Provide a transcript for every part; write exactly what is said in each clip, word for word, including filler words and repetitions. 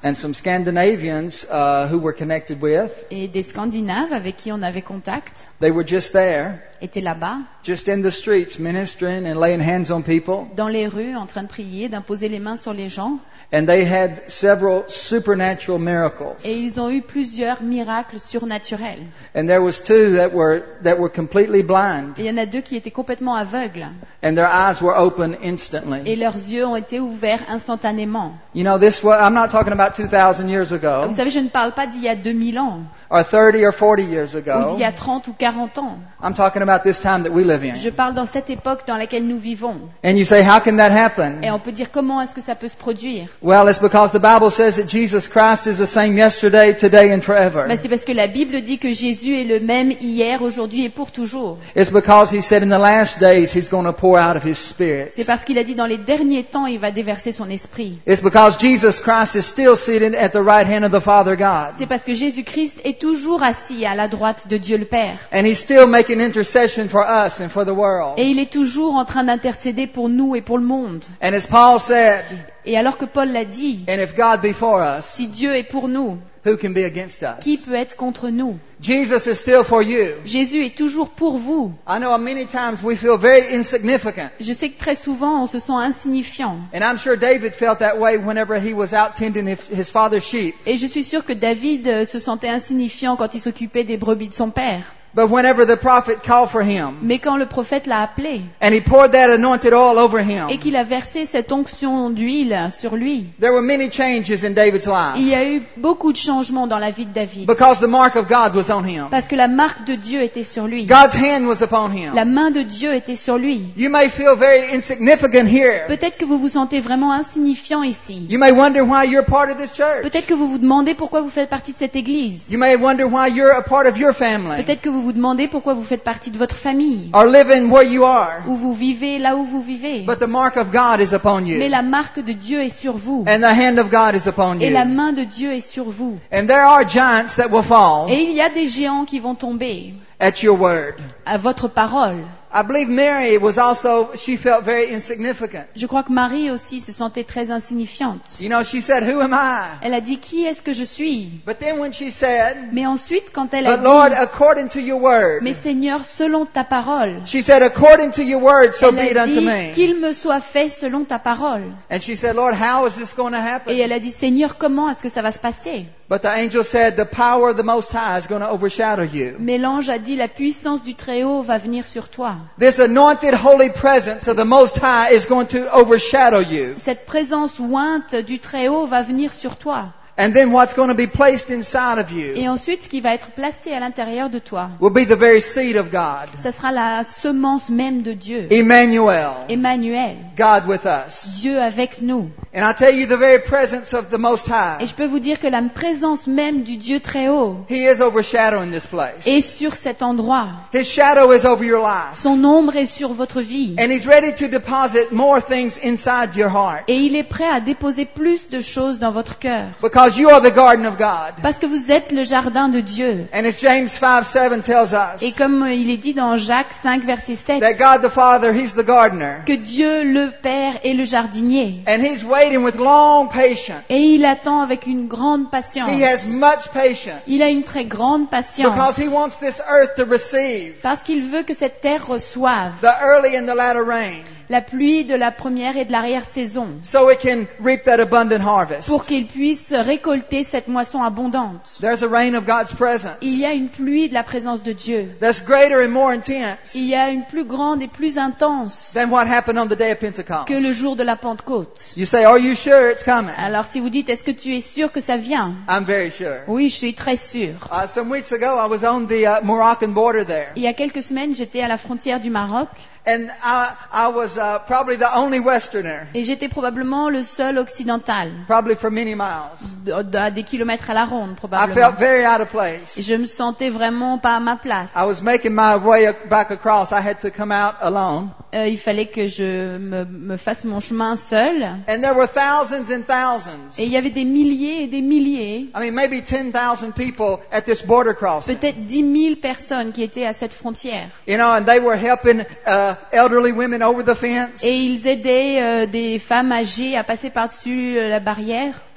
and some Scandinavians uh, who we're connected with. Et des Scandinaves avec qui on avait contact They were just there, étaient là-bas, just in the streets, ministering and laying hands on people. dans les rues, en train de prier, d'imposer les mains sur les gens. And they had several supernatural miracles. Et ils ont eu plusieurs miracles surnaturels. And there was two that were that were completely blind, Et il y en a deux qui étaient complètement aveugles. and their eyes were open instantly. Et leurs yeux ont été ouverts instantanément. You know, this was, I'm not talking about two thousand years Vous ago, savez, je ne parle pas d'il y a deux mille ans, or thirty or forty years ou ago. d'il y a trente ou quarante ans. I'm talking about this time that we live in. Je parle dans cette époque dans laquelle nous vivons. And you say, how can that happen? Et on peut dire comment est-ce que ça peut se produire? Well, it's because the Bible says that Jesus Christ is the same yesterday, today, and forever. Ben, c'est parce que la Bible dit que Jésus est le même hier, aujourd'hui et pour toujours. It's because He said in the last days He's going to pour out of His Spirit. C'est parce qu'il a dit dans les derniers temps, il va déverser son esprit. It's because Jesus Christ is still seated at the right hand of the Father God. C'est parce que Jésus-Christ est toujours assis à la droite de Dieu le Père. And He's still making intercession for us and for the world. Et il est toujours en train d'intercéder pour nous et pour le monde. And as Paul said, Et alors que Paul l'a dit, and if God be for us, si Dieu est pour nous, who can be against us? qui peut être contre nous? Jesus is still for you. Jésus est toujours pour vous. I know many times we feel very insignificant. Je sais que très souvent on se sent insignifiant. And I'm sure David felt that way whenever he was out tending his his father's sheep. Et je suis sûre que David euh, se sentait insignifiant quand il s'occupait des brebis de son père. But whenever the prophet called for him, Mais quand le prophète l'a appelé and he poured that anointed oil over him, et qu'il a versé cette onction d'huile sur lui, there were many changes in David's life. il y a eu beaucoup de changements dans la vie de David. Because the mark of God was on him. Parce que la marque de Dieu était sur lui. God's hand was upon him. La main de Dieu était sur lui. You may feel very insignificant here. Peut-être que vous vous sentez vraiment insignifiant ici. You may wonder why you're part of this church. Peut-être que vous vous demandez pourquoi vous faites partie de cette église. You may wonder why you're a part of your family. Peut-être que vous vous demandez pourquoi vous faites partie de votre famille. Or living where you are. Ou vous vivez là où vous vivez. But the mark of God is upon you. Mais la marque de Dieu est sur vous. And the hand of God is upon Et you. la main de Dieu est sur vous. And there are giants that will fall Et il y a des géants qui vont tomber at your word. à votre parole. I believe Mary was also, she felt very insignificant. Je crois que Marie aussi se sentait très insignifiante. You know, she said, who am I? Elle a dit, qui est-ce que je suis? But then when she said, Mais ensuite, quand elle a but Lord, dit, according to your word, mais Seigneur, selon ta parole, she said, according to your word, so be elle it a unto dit, me. qu'il me soit fait selon ta parole. And she said, Lord, how is this going to Et happen? elle a dit, Seigneur, comment est-ce que ça va se passer? But the angel said, the power of the Most High is going to overshadow you. Mais l'ange a dit, la puissance du Très-Haut va venir sur toi. This anointed holy presence of the Most High is going to overshadow you. Cette présence ointe du Très-Haut va venir sur toi. And then what's going to be placed inside of you Et ensuite, ce qui va être placé à l'intérieur de toi, will be the very seed of God. ça sera la semence même de Dieu. Emmanuel, Emmanuel, God with us. Dieu avec nous. And I tell you, the very presence of the Most Et High, je peux vous dire que la présence même du Dieu Très-Haut He is overshadowing this place. est sur cet endroit. His shadow is over your life. Son ombre est sur votre vie. And He's ready to deposit more things inside your heart. Et il est prêt à déposer plus de choses dans votre cœur. Because you are the garden of God. Parce que vous êtes le jardin de Dieu. And as James five seven tells Et us, comme il est dit dans Jacques cinq, verset sept, that God the Father, He's the gardener. que Dieu, le Père, est le jardinier. And He's waiting with long patience. Et il attend avec une grande patience. He has much patience. Il a une très grande patience. Because He wants this earth to receive Parce qu'il veut que cette terre reçoive the early and the latter rain, la pluie de la première et de l'arrière-saison, so it can reap that abundant harvest. pour qu'il puisse récolter cette moisson abondante. There's a rain of God's presence Il y a une pluie de la présence de Dieu. that's greater and more intense Il y a une plus grande et plus intense than what happened on the day of Pentecost. que le jour de la Pentecôte. You say, are you sure it's coming? Alors si vous dites, est-ce que tu es sûr que ça vient? I'm very sure. Oui, je suis très sûre. Uh, some weeks ago, I was on the uh, Moroccan border there. Il y a quelques semaines, j'étais à la frontière du Maroc And I, I was uh, probably the only Westerner, et j'étais probablement le seul occidental, probably for many miles. d- à des kilomètres à la ronde I probablement. felt very out of Et place. je me sentais vraiment pas à ma place. I was making my way ac- back across. I had to come out alone. Euh, il fallait que je me, me fasse mon chemin seul. And there were thousands and thousands. Et il y avait des milliers et des milliers, I mean, maybe ten thousand people at this border crossing. peut-être dix mille personnes qui étaient à cette frontière. You know, and they were helping uh, elderly women over the fence, Et ils aidaient euh, des femmes âgées à passer par-dessus euh, la barrière,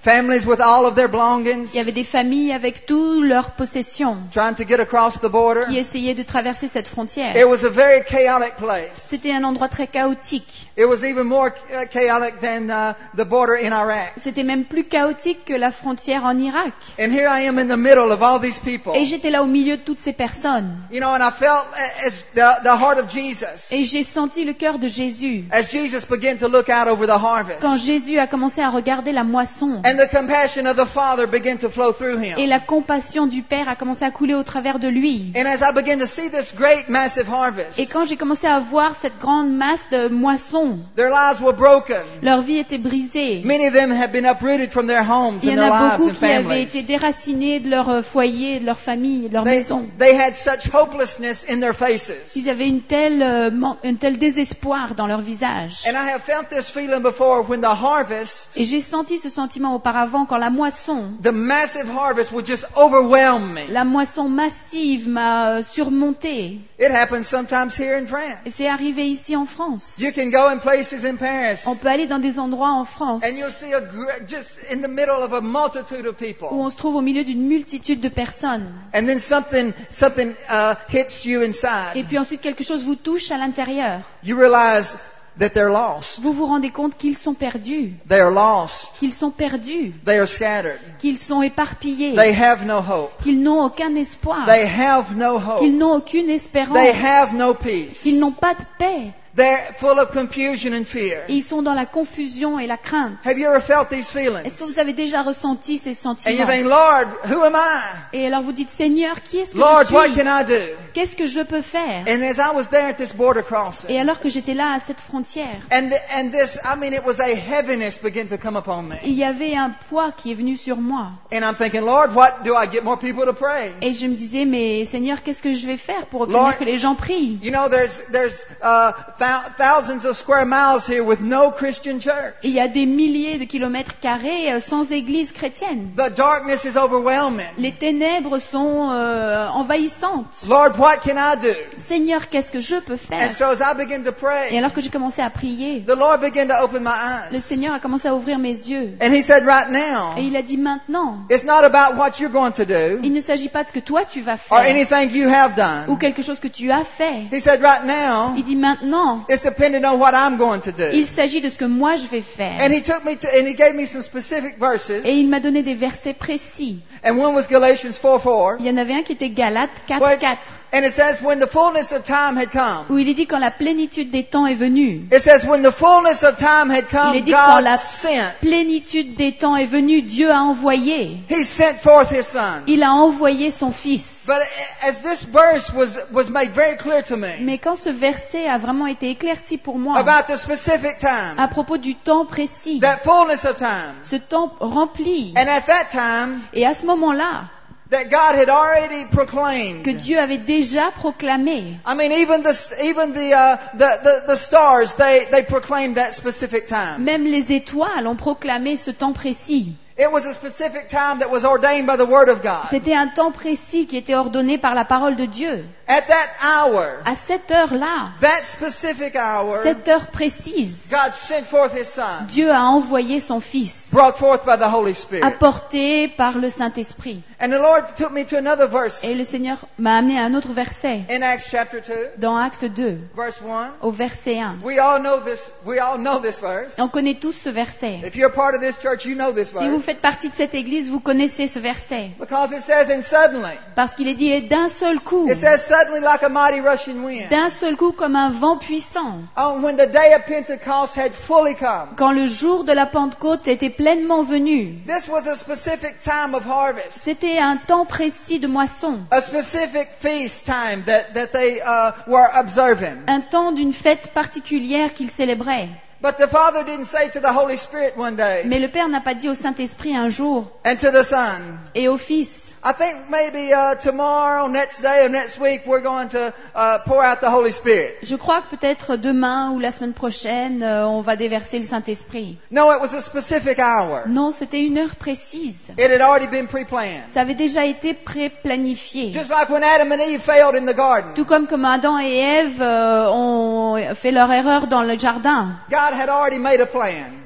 Families with all of their belongings, Il y avait des familles avec toutes leurs possessions trying to get across the border. qui essayaient de traverser cette frontière. It was a very chaotic place. C'était un endroit très chaotique. It was even more uh, chaotic than uh, the border in Iraq. C'était même plus chaotique que la frontière en Irak. And here I am in the middle of all these people. Et j'étais là au milieu de toutes ces personnes. You know, and I felt as the, the heart of Jesus. Et j'ai senti le cœur de Jésus. As Jesus began to look out over the harvest. Quand Jésus a commencé à regarder la moisson. And the compassion of the Father began to flow through him. Et la compassion du Père a commencé à couler au travers de lui. And as I began to see this great massive harvest. Et quand j'ai commencé à voir cette grande masse de moissons, their lives were broken. Leur vie était brisée. Many of them have been uprooted from their homes Il y and en their a lives beaucoup and qui avaient families. été déracinés de leur foyer, de leur famille, de leur They, maison. they had such hopelessness in their faces. Ils avaient une telle, euh, man- un tel désespoir dans leur visage. And I have felt this feeling before when the harvest, Et j'ai senti ce sentiment auparavant quand la moisson, the massive harvest would just overwhelm me. la moisson massive m'a euh, surmonté. It happens sometimes here in Et France. c'est arrivé ici en France. You can go in places in Paris On peut aller dans des endroits en France and you'll see a gr- just in the middle of a multitude of où people. on se trouve au milieu d'une multitude de personnes. And then something something uh, hits you Et inside. puis ensuite quelque chose vous touche à l'intérieur. You realize that they're lost. Vous vous rendez compte qu'ils sont perdus, They are lost. qu'ils sont perdus, They are scattered. qu'ils sont éparpillés, They have no hope. qu'ils n'ont aucun espoir, They have no hope. qu'ils n'ont aucune espérance, They have no peace. qu'ils n'ont pas de paix. They're full of confusion and fear. Et ils sont dans la confusion et la crainte. Have you ever felt these Est-ce que feelings? vous avez déjà ressenti ces And you sentiments? think, Lord, who am I? Et alors vous dites, Seigneur, qui est-ce que Lord, je what suis? can I do? Qu'est-ce que je peux faire? And as I was there at this border Et crossing, alors que j'étais là à cette frontière, and and this, I mean, it was a heaviness began to come upon me. il y avait un poids qui est venu sur moi. And I'm thinking, Lord, what do I get more people to pray? Et je me disais, mais Seigneur, qu'est-ce que je vais faire pour Lord, obtenir que les gens prient? You know, there's there's uh, thou- thousands of square miles here with no Christian church. Il y a des milliers de kilomètres carrés euh, sans église chrétienne. The darkness is overwhelming. Les ténèbres sont euh, envahissantes. Lord, what can I do? Seigneur, qu'est-ce que je peux faire? And so as I began to Et pray, alors que j'ai commencé à prier, the Lord began to open my le eyes. Seigneur a commencé à ouvrir mes yeux. And He said, right Et now, il a dit maintenant, it's not about what you're going to do il ne s'agit pas de ce que toi tu vas or faire anything you have ou done. quelque chose que tu as fait. He said, right now, Il dit maintenant, it's dependent on what I'm going to do. il s'agit de ce que moi je vais faire. And He took me to, and He gave me some specific verses. Et il m'a donné des versets précis. And one was Galatians four four. Il y en avait un qui était Galates Where- quatre quatre, And it says, when the fullness of time had come. où il est dit quand la plénitude des temps est venue. It says, when the fullness of time had Il est come, dit quand God la sent. plénitude des temps est venue, Dieu a envoyé. He sent forth His Son. Il a envoyé son Fils. But as this verse was, was made very clear to me Mais quand ce verset a vraiment été éclairci pour moi, about the specific time, à propos du temps précis, that fullness of time, ce temps rempli, and at that time, et à ce moment-là, that God had already proclaimed. que Dieu avait déjà proclamé. I mean, even the even the uh, the, the the stars, they they proclaimed that specific time. Même les étoiles ont proclamé ce temps précis. It was a specific time that was ordained by the Word of God. C'était un temps précis qui était ordonné par la parole de Dieu. At that hour, À cette heure-là, that specific hour, cette heure précise, God sent forth His Son, Dieu a envoyé son Fils, brought forth by the Holy Spirit. apporté par le Saint-Esprit. And the Lord took me to another verse Et le Seigneur m'a amené à un autre verset, in Acts chapter two, dans Acte deux, verse one. au verset un. We all know this. We all know this verse. On connaît tous ce verset. If you're part of this church, you know this Si vous verse faites partie de cette église, vous connaissez ce verset. because it says, "And suddenly," Parce qu'il est dit, et d'un seul coup, it says, "Suddenly, like a mighty rushing wind." d'un seul coup comme un vent puissant, Oh, when the day of Pentecost had fully come, quand le jour de la Pentecôte était pleinement venu. this was a specific time of harvest, C'était un temps précis de moisson, a specific feast time that that they uh, were observing. un temps d'une fête particulière qu'ils célébraient. But the Father didn't say to the Holy Spirit one day Mais le Père n'a pas dit au Saint-Esprit un jour and to the Son, et au Fils, I think maybe uh, tomorrow, next day, or next week, we're going to uh, pour out the Holy Spirit. je crois que peut-être demain ou la semaine prochaine, euh, on va déverser le Saint-Esprit. No, it was a specific hour. Non, c'était une heure précise. It had already been pre-planned. Ça avait déjà été pré-planifié. Just like when Adam and Eve failed in the garden. Tout comme comme Adam et Ève euh, ont fait leur erreur dans le jardin. God had already made a plan.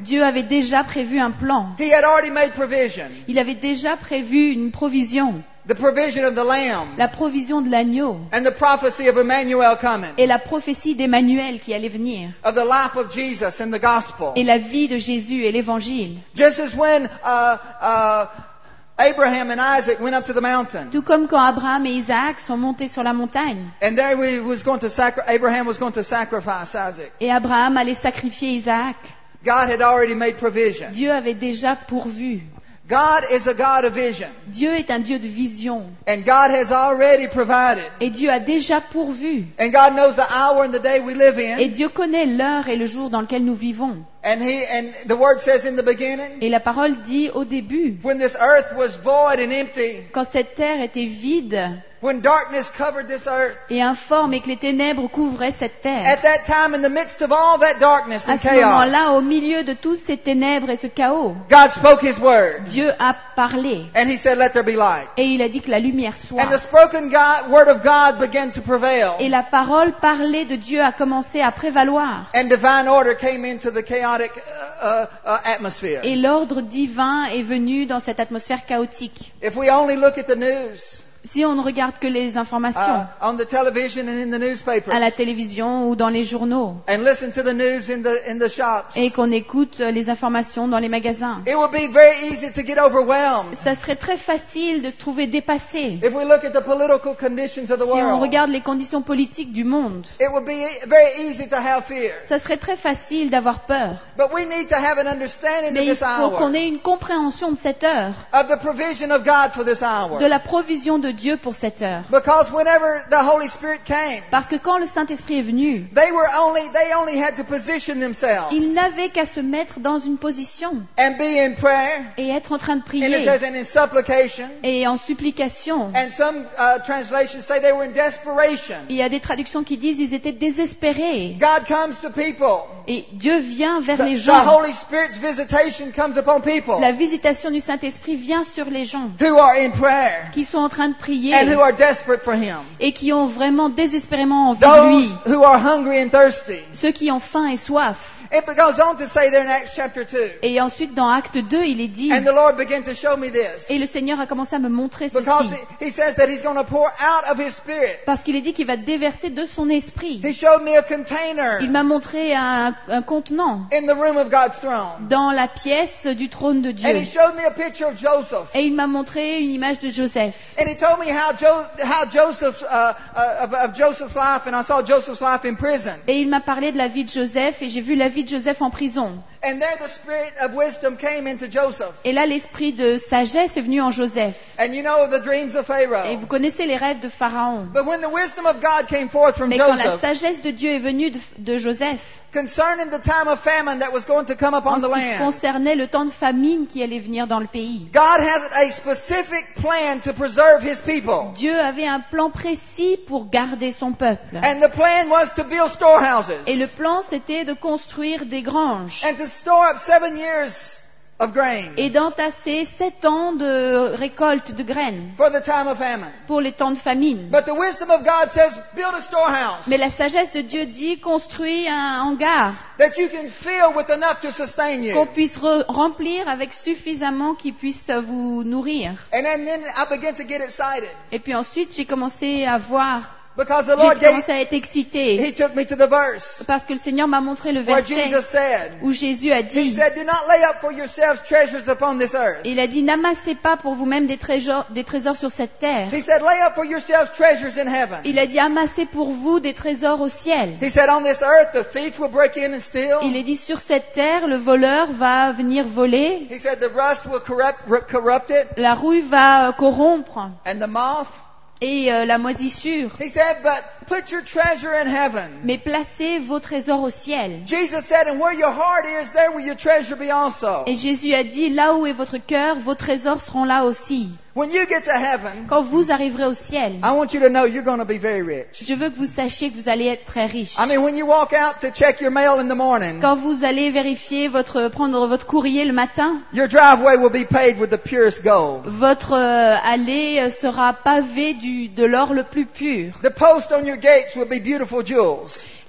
Dieu avait déjà prévu un plan. He had already made provision. Il avait déjà prévu une provision. The provision of the Lamb. La provision de l'agneau. And the prophecy of Emmanuel coming. Et la prophétie d'Emmanuel qui allait venir. Of the life of Jesus and the gospel. Et la vie de Jésus et l'évangile. Just as when uh, uh, Abraham and Isaac went up to the mountain. Tout comme quand Abraham et Isaac sont montés sur la montagne. And there he was going to sacri- Abraham was going to sacrifice Isaac. Et Abraham allait sacrifier Isaac. God had already made provision. Dieu avait déjà pourvu. God is a God of vision. Dieu est un Dieu de vision. And God has already provided. Et Dieu a déjà pourvu. And God knows the hour and the day we live in. Et Dieu connaît l'heure et le jour dans lequel nous vivons. And he and the word says in the beginning, Et la parole dit au début, when this earth was void and empty, quand cette terre était vide when darkness covered this earth, et informe et que les ténèbres couvraient cette terre, at that time in the midst of all that darkness à and ce chaos, moment-là, au milieu de toutes ces ténèbres et ce chaos, God spoke his word. Dieu a parlé. And he said, let there be light. Et il a dit que la lumière soit. And the spoken God, word of God began to prevail. Et la parole parlée de Dieu a commencé à prévaloir. And divine order came into the chaotic uh, uh, uh, atmosphere. Et l'ordre divin est venu dans cette atmosphère chaotique. If we only look at the news, Si on ne regarde que les informations uh, on the television and in the newspapers, à la télévision ou dans les journaux and listen to the news in the in the shops, et qu'on écoute les informations dans les magasins, it would be very easy to get overwhelmed. ça serait très facile de se trouver dépassé. If we look at the political conditions of the Si on world, regarde les conditions politiques du monde, it would be very easy to have fear. ça serait très facile d'avoir peur. But we need to have an understanding Mais of il this faut qu'on hour, ait une compréhension de cette heure, of the provision of God for this hour. de la provision de Dieu pour cette heure. Because whenever the Holy Spirit came, Parce que quand le Saint-Esprit est venu, they were only they only had to position themselves ils n'avaient qu'à se mettre dans une position and be in prayer, et être en train de and it prier says and in supplication, et en supplication. and some uh, translations say they were in desperation. Il y a des traductions qui disent ils étaient désespérés. God comes to people. Et Dieu vient vers The, les the gens. Holy Spirit's visitation comes upon people La visitation du Saint-Esprit vient sur les gens who are in prayer qui sont en train de prier and who are desperate for Him. et qui ont vraiment désespérément envie de lui. Those who are hungry and thirsty. Ceux qui ont faim et soif. It goes on to say there in Acts chapter two. Et ensuite dans Acte deux, il est dit, And the Lord began to show me this. et le Seigneur a commencé à me montrer Because ceci. he, he says that He's going to pour out of His Spirit. Parce qu'il est dit qu'il va déverser de son esprit. He showed me a container Il m'a montré un, un contenant in the room of God's throne. dans la pièce du trône de And Dieu. He showed me a picture of Joseph. Et il m'a montré une image de Joseph. And He told me how, jo- how Joseph's, uh, uh, of, of Joseph's life, and I saw Joseph's life in prison. Et il m'a parlé de la vie de Joseph et j'ai vu la vie de Joseph en prison. And there the spirit of wisdom came into Joseph. Et là, l'esprit de sagesse est venu en Joseph. And you know the dreams of Et Pharaoh. vous connaissez les rêves de Pharaon. But when the wisdom of God came forth from Mais quand la Joseph sagesse de Dieu est venue de, de Joseph, concerning the time of famine that was going to come en upon ce the qui land, concernait le temps de famine qui allait venir dans le pays, God has a specific plan to preserve His people. Dieu avait un plan précis pour garder son peuple. And the plan was to build storehouses Et le plan, c'était de construire des granges and to store up seven years of grain et d'entasser sept ans de récolte de graines for the time of famine. pour les temps de famine. But the wisdom of God says, build a storehouse Mais la sagesse de Dieu dit, construis un hangar that you can fill with enough to sustain qu'on you. puisse re- remplir avec suffisamment qui puisse vous nourrir. And then, then I began to get excited Et puis ensuite, j'ai commencé à voir, because the j'ai Lord gave, commencé à être excitée He took me to the verse parce que le Seigneur m'a montré le where verset Jesus said, où Jésus a He dit, said, do not lay up for yourselves treasures upon this earth. il a dit, n'amassez pas pour vous-même des trésors, des trésors sur cette terre. He said, lay up for yourselves treasures in heaven. Il a dit, amassez pour vous des trésors au ciel. He said, on this earth the thief will break in and steal. Il est dit, sur cette terre, le voleur va venir voler, He said, the rust will corrupt, corrupt it, la rouille va euh, corrompre and the moth. et euh, la moisissure. He said, but put your treasure in heaven. Mais placez vos trésors au ciel. Jesus said, and where your heart is, there will your treasure be also. Et Jésus a dit, là où est votre cœur, vos trésors seront là aussi. When you get to heaven, Quand vous arriverez au ciel, I want you to know you're going to be very rich. je veux que vous sachiez que vous allez être très riche. I mean, when you walk out to check your mail in the morning, Quand vous allez vérifier votre, prendre votre courrier le matin, your driveway will be paved with the purest gold. votre euh, allée sera pavée du, de l'or le plus pur. The posts on your gates will be beautiful jewels.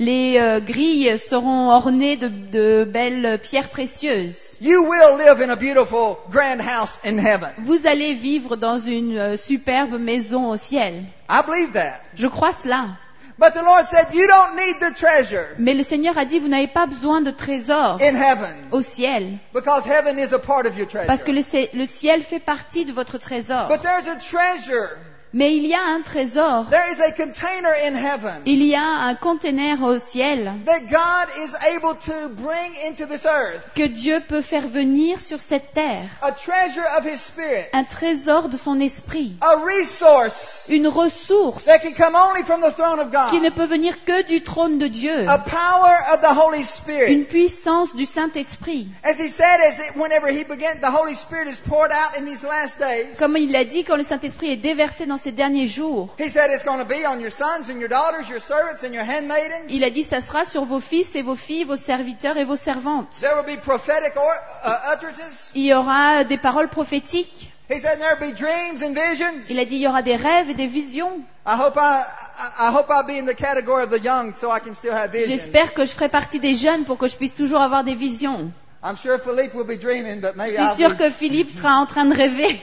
Les euh, grilles seront ornées de, de belles pierres précieuses. You will live in a beautiful grand house in heaven. Vous allez vivre dans une euh, superbe maison au ciel. I believe that. Je crois cela. But the Lord said, you don't need the treasure Mais le Seigneur a dit, vous n'avez pas besoin de trésors in heaven au ciel, because heaven is a part of your parce que treasure. le, le ciel fait partie de votre trésor. But there's a treasure. Mais il y a un trésor, There is a container in heaven il y a un conteneur au ciel that God is able to bring into this earth. que Dieu peut faire venir sur cette terre. A treasure of His Spirit. Un trésor de son esprit. A resource Une ressource that can come only from the throne of qui ne God. peut venir que du trône de Dieu. A power of the Holy Une Spirit. puissance du Saint-Esprit. As He said, as it, whenever He began, the Holy Spirit is poured out in these last days. Comme il l'a dit, quand le Saint-Esprit est déversé dans ces derniers jours, He said it's going to be on your sons and your daughters, your servants and your handmaidens. il a dit, ça sera sur vos fils et vos filles, vos serviteurs et vos servantes. There will be prophetic or, uh, utterances. Il y aura des paroles prophétiques. He said there will be dreams and visions. Il a dit, il y aura des rêves et des visions. I hope I, I I hope I'll be in the category of the young so I can still have visions. J'espère que je ferai partie des jeunes pour que je puisse toujours avoir des visions. I'm sure Philippe will be dreaming, but Je maybe suis I'll sûre be que Philippe sera en train de rêver.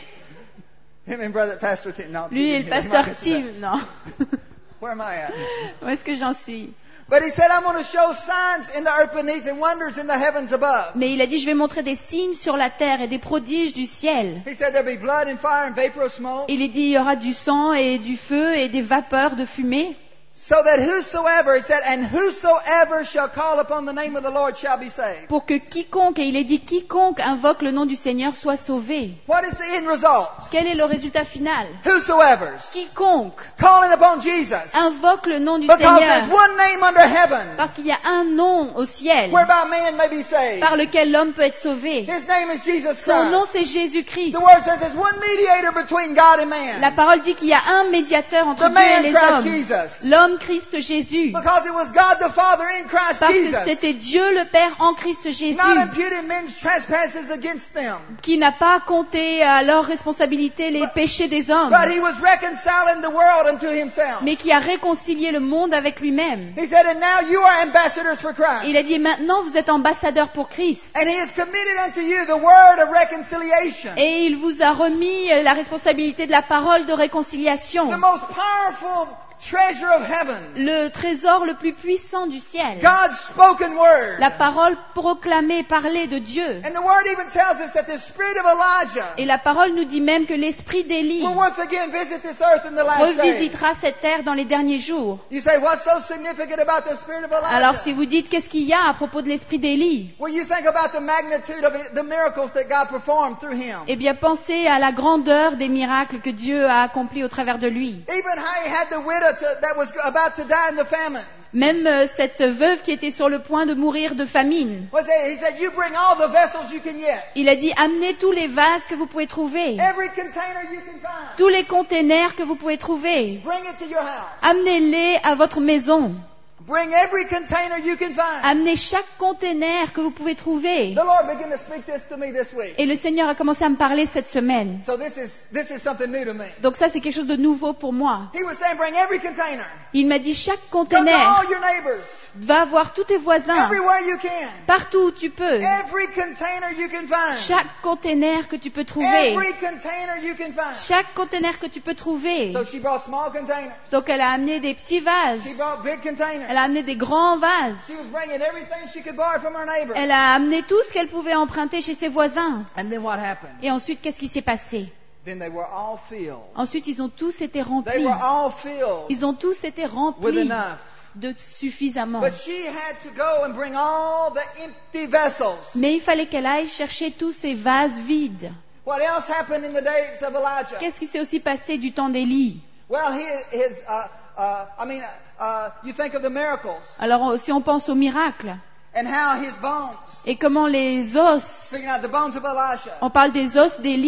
him and brother Pastor Tim. No, Lui et le pasteur Tim, non. Where am I at? Où est-ce que j'en suis? But he said, I'm going to show signs in the earth beneath and wonders in the heavens above. Mais il a dit, je vais montrer des signes sur la terre et des prodiges du ciel. He said there'll be blood and fire and vapor of smoke. Il a dit, il y aura du sang et du feu et des vapeurs de fumée. So that whosoever, he said, and whosoever shall call upon the name of the Lord shall be saved. Pour que quiconque, et il est dit, quiconque invoque le nom du Seigneur soit sauvé. What is the end result? Quel est le résultat final? Whosoever's Quiconque calling upon Jesus. invoque le nom du Because there's Seigneur. one name under heaven Parce qu'il y a un nom au ciel whereby man may be saved. par lequel l'homme peut être sauvé. His name is Jesus Son nom, Christ. c'est Jésus-Christ. The word says there's one mediator between God and man. La parole dit qu'il y a un médiateur entre The Dieu et man les Christ hommes. Jesus. L'homme Christ Jésus. Because it was God the Father in Christ Parce que Jesus. c'était Dieu le Père en Christ Jésus Not imputing men's trespasses against them. qui n'a pas compté à leur responsabilité les péchés des hommes, But he was reconciling the world unto himself. mais qui a réconcilié le monde avec lui-même. He said, and now you are ambassadors for Christ. Il a dit, maintenant vous êtes ambassadeurs pour Christ. And he has committed unto you the word of reconciliation. Et il vous a remis la responsabilité de la parole de réconciliation, The most powerful treasure of heaven. le trésor le plus puissant du ciel, God's spoken word. la parole proclamée, parlée de Dieu. And the word even tells us that the spirit of Elijah Et la parole nous dit même que l'esprit d'Élie will once again visit this earth in the last days. revisitera cette terre dans les derniers jours. You say, what's so significant about the spirit of Elijah? Alors si vous dites qu'est-ce qu'il y a à propos de l'esprit d'Élie, Well, you think about the magnitude of it, the miracles that God performed through him. eh bien pensez à la grandeur des miracles que Dieu a accomplis au travers de lui. Even how he had the widow to, that was about to die in the famine. Même euh, cette veuve qui était sur le point de mourir de famine. Was it, he said, you bring all the vessels you can get. Il a dit, amenez tous les vases que vous pouvez trouver, Every container you can find. tous les containers que vous pouvez trouver. Bring it to your house. Amenez-les à votre maison. Bring every container you can find. Amenez chaque container que vous pouvez trouver. The Lord began to speak this to me this week. Et le Seigneur a commencé à me parler cette semaine. So this is, this is something new to me. Donc ça, c'est quelque chose de nouveau pour moi. He was saying, bring every container. Il m'a dit, chaque Go to container, all your neighbors. va voir tous tes voisins, Everywhere you can. partout où tu peux. Every container you can find. Chaque container que tu peux trouver. Every container you can find. Chaque container que tu peux trouver. So she brought small containers. Donc elle a amené des petits vases. She brought big containers. Elle a amené des grands vases. She was bringing everything she could borrow from her neighbors. Elle a amené tout ce qu'elle pouvait emprunter chez ses voisins. And then what happened? Et ensuite, qu'est-ce qui s'est passé? Then they were all filled. Ensuite, ils ont tous été They remplis. were all filled Ils ont tous été with remplis enough. de suffisamment. But she had to go and bring all the empty vessels. Mais il fallait qu'elle aille chercher tous ces vases vides. What else happened in the days of Elijah? Qu'est-ce qui s'est aussi passé du temps d'Élie? Well, his, his uh, uh, I mean, uh, you think of the miracles Alors, si on pense aux miracles, and how his bones, et comment les os, figuring out the bones of Elisha, on parle des os d'Élie,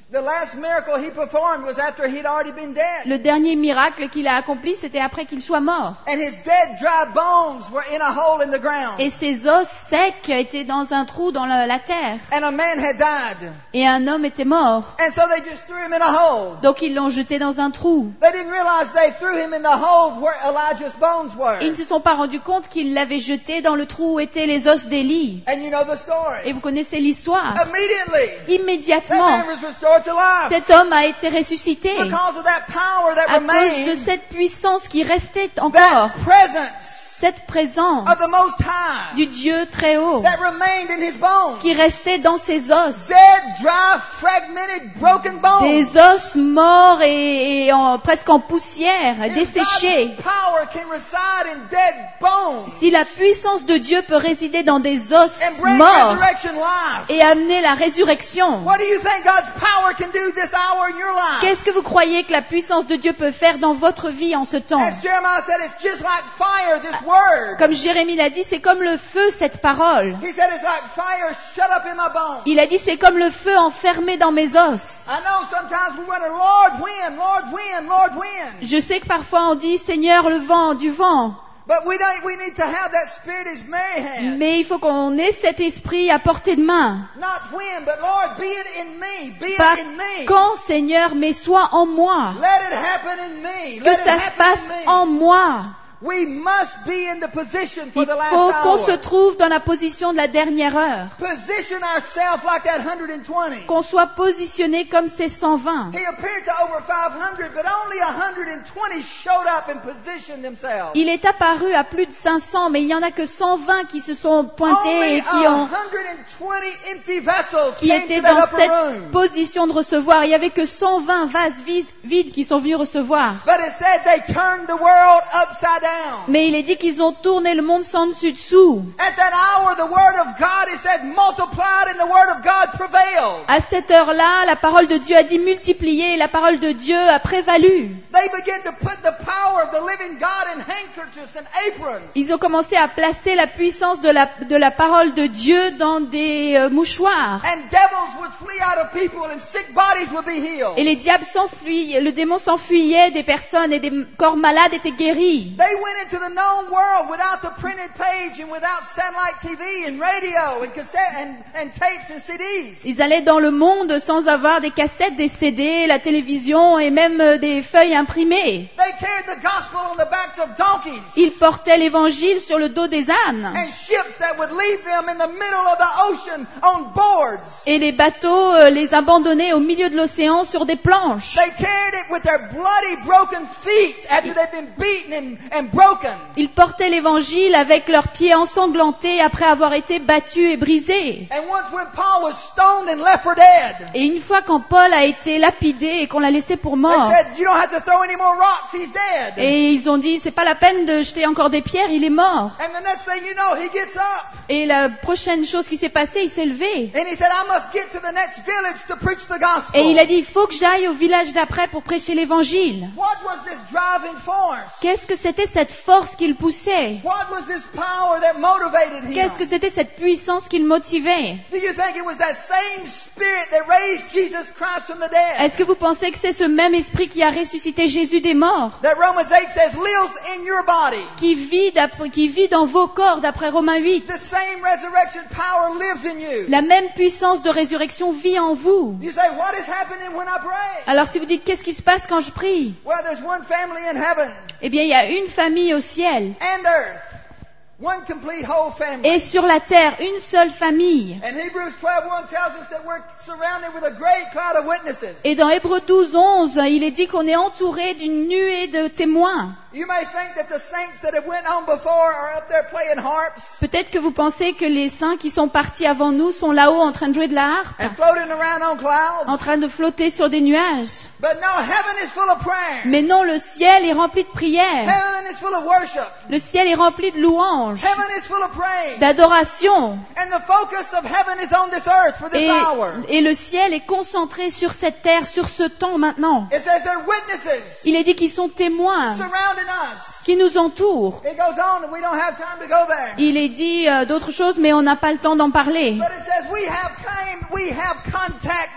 The last miracle he performed was after he'd already been dead. Le dernier miracle qu'il a accompli, c'était après qu'il soit mort. And his dead, dry bones were in a hole in the ground. Et ses os secs étaient dans un trou dans la, la terre. And a man had died. Et un homme était mort. And so they just threw him in a hole. Donc ils l'ont jeté dans un trou. They didn't realize they threw him in the hole where Elijah's bones were. Ils ne se sont pas rendus compte qu'ils l'avaient jeté dans le trou où étaient les os d'Élie. And you know the story. Et vous connaissez l'histoire. Immediately, that Immédiatement, man was restored to life. cet homme a été ressuscité Because of that power that à cause de remained, cette puissance qui restait encore, that presence cette présence of the Most High du Dieu très haut that remained in his bones. qui restait dans ses os. Dead, dry, fragmented, broken bones. Des os morts et, et en- presque en poussière, If desséchés. God's power can reside in dead bones Si la puissance de Dieu peut résider dans des os and bring morts resurrection life, et amener la résurrection, what do you think God's power can do this hour in your life? qu'est-ce que vous croyez que la puissance de Dieu peut faire dans votre vie en ce temps? As Jeremiah said, it's just like fire, this word. Comme Jérémie l'a dit, c'est comme le feu, cette parole. He said it's like fire shut up in my bones. Il a dit, c'est comme le feu enfermé dans mes os. I know sometimes we run a Lord wind, Lord wind, Lord wind. Je sais que parfois on dit, Seigneur, le vent, du vent. But we don't, we need to have that spirit as Mary had. Mais il faut qu'on ait cet esprit à portée de main. Not wind, but Lord, be it in me, be Pas it in me. quand, Seigneur, mais sois en moi. Let it happen in me. Que Let it ça se happen passe in me. en moi. We must be in the position for Il the last faut qu'on hour. se trouve dans la position de la dernière heure. Position ourselves like that one hundred twenty. Qu'on soit positionné comme ces cent vingt. He appeared to over five hundred, but only one hundred twenty showed up and positioned themselves. Il est apparu à plus de cinq cents, mais il n'y en a que cent vingt qui se sont pointés Only et qui ont, one hundred twenty empty vessels qui came étaient to that dans upper cette room. position de recevoir. Il n'y avait que cent vingt vases vis- vides qui sont venus recevoir. But it said they turned the world upside down. Mais il est dit qu'ils ont tourné le monde sans dessus dessous. At that hour, the word of God, it said, multiplied, and the word of God prevailed. À cette heure-là, la parole de Dieu a dit multiplier et la parole de Dieu a prévalu. They began to put the power of the living God in handkerchiefs and aprons. Ils ont commencé à placer la puissance de la, de la parole de Dieu dans des euh, mouchoirs. And devils would flee out of people, and sick bodies would be healed. Et les diables s'enfuyaient, le démon s'enfuyait des personnes et des corps malades étaient guéris. They went into the known world without the printed page and without satellite T V and radio and cassette and, and tapes and C Ds. Ils allaient dans le monde sans avoir des cassettes, des C D, la télévision et même euh, des feuilles imprimées. They carried the gospel on the backs of donkeys. Ils portaient l'évangile sur le dos des ânes. And ships that would leave them in the middle of the ocean on boards. Et les bateaux euh, les abandonnaient au milieu de l'océan sur des planches. They carried it with their bloody, broken feet after they've been beaten and, and broken. Ils portaient l'évangile avec leurs pieds ensanglantés après avoir été battus et brisés. And once when Paul was stoned and left for dead, Et une fois quand Paul a été lapidé et qu'on l'a laissé pour they mort, said, you don't have to throw any more rocks, he's dead. et ils ont dit c'est pas la peine de jeter encore des pierres, il est mort. And the next thing you know, he gets up. Et la prochaine chose qui s'est passée, il s'est levé. And he said, I must get to the next village to preach the gospel. Et il a dit il faut que j'aille au village d'après pour prêcher l'évangile. What was this driving force? Qu'est-ce que c'était cette force qui le poussait? What was this power that motivated him? Qu'est-ce que c'était cette puissance qui le motivait? Do you think it was that same spirit that raised Jesus Christ from the dead? Est-ce que vous pensez que c'est ce même esprit qui a ressuscité Jésus des morts, That Romans eight says lives in your body. qui vit, d'après- qui vit dans vos corps d'après Romains huit? The same resurrection power lives in you. La même puissance de résurrection vit en vous. You say, what is happening when I pray? Alors si vous dites qu'est-ce qui se passe quand je prie? Well, there's one family in heaven Eh bien il y a une famille au ciel and earth. One complete whole family. et sur la terre une seule famille. And Hebrews twelve one tells us that we're surrounded with a great cloud of witnesses. Et dans Hébreux douze onze, il est dit qu'on est entouré d'une nuée de témoins. You may think that the saints that have went on before are up there playing harps Peut-être que vous pensez que les saints qui sont partis avant nous sont là-haut en train de jouer de la harpe, and floating around on clouds. en train de flotter sur des nuages. But no, heaven is full of prayer. Mais non, le ciel est rempli de prières. Heaven is full of worship. Le ciel est rempli de louanges, Heaven is full of praise. d'adoration. And the focus of heaven is on this earth for this Et, hour. et le ciel est concentré sur cette terre, sur ce temps maintenant. It says they're witnesses Il est dit qu'ils sont témoins, surrounding us. qui nous entourent. It goes on and we don't have time to go there. Il est dit euh, d'autres choses, mais on n'a pas le temps d'en parler. But it says we have came, we have contact with